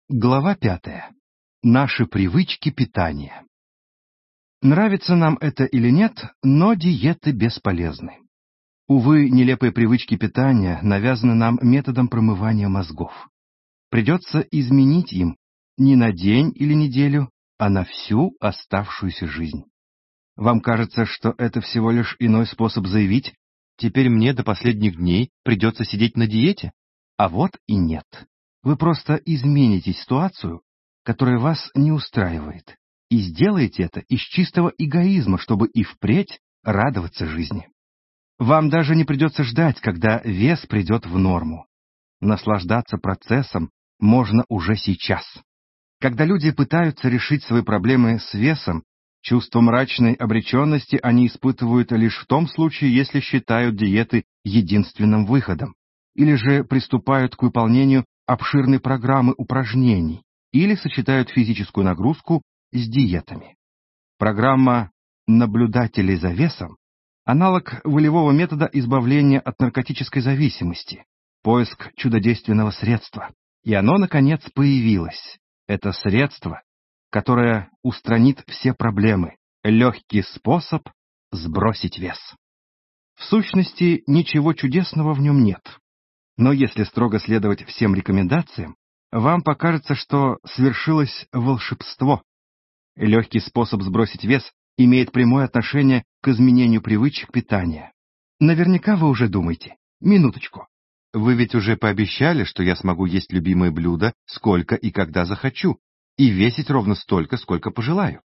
Глава 5. Наши привычки питания. Нравится нам это или нет, но диеты бесполезны. Увы, нелепые привычки питания навязаны нам методом промывания мозгов. Придется изменить им не на день или неделю, а на всю оставшуюся жизнь. Вам кажется, что это всего лишь иной способ заявить: «Теперь мне до последних дней придется сидеть на диете?» А вот и нет. Вы просто измените ситуацию, которая вас не устраивает, и сделаете это из чистого эгоизма, чтобы и впредь радоваться жизни. Вам даже не придется ждать, когда вес придет в норму. Наслаждаться процессом можно уже сейчас. Когда люди пытаются решить свои проблемы с весом, чувство мрачной обреченности они испытывают лишь в том случае, если считают диеты единственным выходом, или же приступают к выполнению обширной программы упражнений, или сочетают физическую нагрузку с диетами. Программа наблюдателей за весом — аналог волевого метода избавления от наркотической зависимости, поиск чудодейственного средства. И оно, наконец, появилось. Это средство, которое устранит все проблемы, легкий способ сбросить вес. В сущности, ничего чудесного в нем нет. Но если строго следовать всем рекомендациям, вам покажется, что свершилось волшебство. Легкий способ сбросить вес имеет прямое отношение к изменению привычек питания. Наверняка вы уже думаете: минуточку, вы ведь уже пообещали, что я смогу есть любимое блюдо сколько и когда захочу, и весить ровно столько, сколько пожелаю.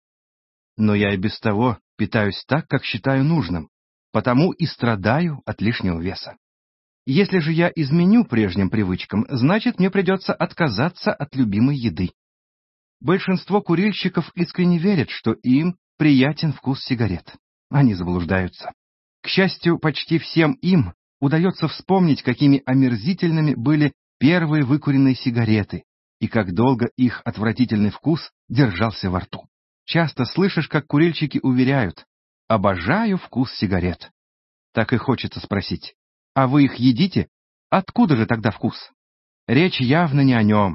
Но я и без того питаюсь так, как считаю нужным, потому и страдаю от лишнего веса. Если же я изменю прежним привычкам, значит, мне придется отказаться от любимой еды. Большинство курильщиков искренне верят, что им приятен вкус сигарет. Они заблуждаются. К счастью, почти всем им удается вспомнить, какими омерзительными были первые выкуренные сигареты и как долго их отвратительный вкус держался во рту. Часто слышишь, как курильщики уверяют: «Обожаю вкус сигарет». Так и хочется спросить: а вы их едите? Откуда же тогда вкус? Речь явно не о нем.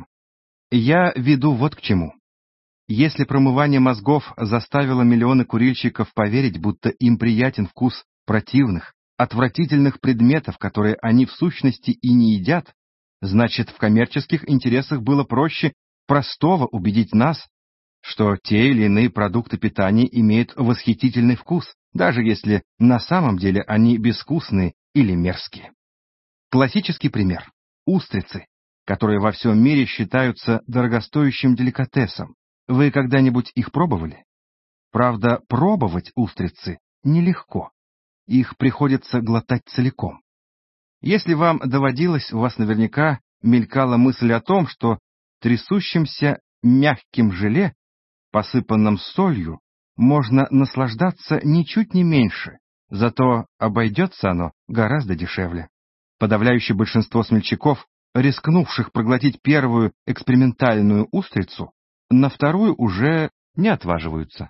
Я веду вот к чему. Если промывание мозгов заставило миллионы курильщиков поверить, будто им приятен вкус противных, отвратительных предметов, которые они в сущности и не едят, значит, в коммерческих интересах было проще простого убедить нас, что те или иные продукты питания имеют восхитительный вкус, даже если на самом деле они безвкусные или мерзкие. Классический пример — устрицы, которые во всем мире считаются дорогостоящим деликатесом. Вы когда-нибудь их пробовали? Правда, пробовать устрицы нелегко. Их приходится глотать целиком. Если вам доводилось, у вас наверняка мелькала мысль о том, что трясущимся мягким желе, посыпанным солью, можно наслаждаться ничуть не меньше, зато обойдется оно гораздо дешевле. Подавляющее большинство смельчаков, рискнувших проглотить первую экспериментальную устрицу, на вторую уже не отваживаются.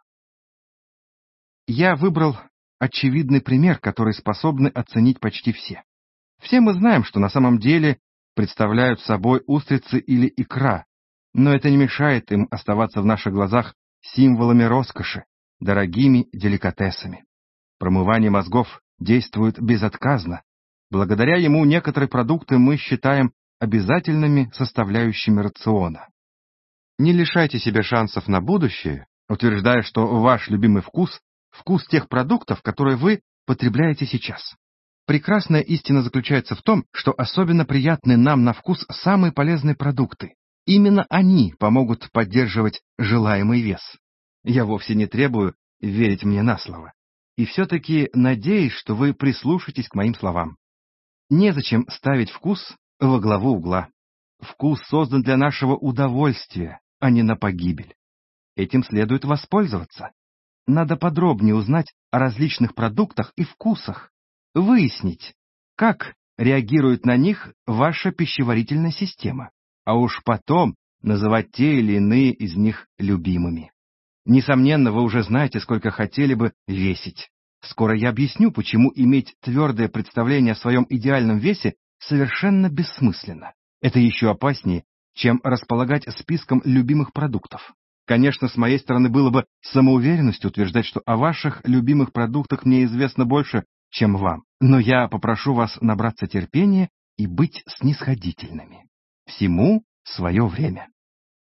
Я выбрал очевидный пример, который способны оценить почти все. Все мы знаем, что на самом деле представляют собой устрицы или икра, но это не мешает им оставаться в наших глазах символами роскоши, дорогими деликатесами. Промывание мозгов действует безотказно. Благодаря ему некоторые продукты мы считаем обязательными составляющими рациона. Не лишайте себя шансов на будущее, утверждая, что ваш любимый вкус — вкус тех продуктов, которые вы потребляете сейчас. Прекрасная истина заключается в том, что особенно приятны нам на вкус самые полезные продукты. Именно они помогут поддерживать желаемый вес. Я вовсе не требую верить мне на слово. И все-таки надеюсь, что вы прислушаетесь к моим словам. Незачем ставить вкус во главу угла. Вкус создан для нашего удовольствия, а не на погибель. Этим следует воспользоваться. Надо подробнее узнать о различных продуктах и вкусах, выяснить, как реагирует на них ваша пищеварительная система, а уж потом называть те или иные из них любимыми. Несомненно, вы уже знаете, сколько хотели бы весить. Скоро я объясню, почему иметь твердое представление о своем идеальном весе совершенно бессмысленно. Это еще опаснее, чем располагать списком любимых продуктов. Конечно, с моей стороны было бы самоуверенностью утверждать, что о ваших любимых продуктах мне известно больше, чем вам. Но я попрошу вас набраться терпения и быть снисходительными. Всему свое время.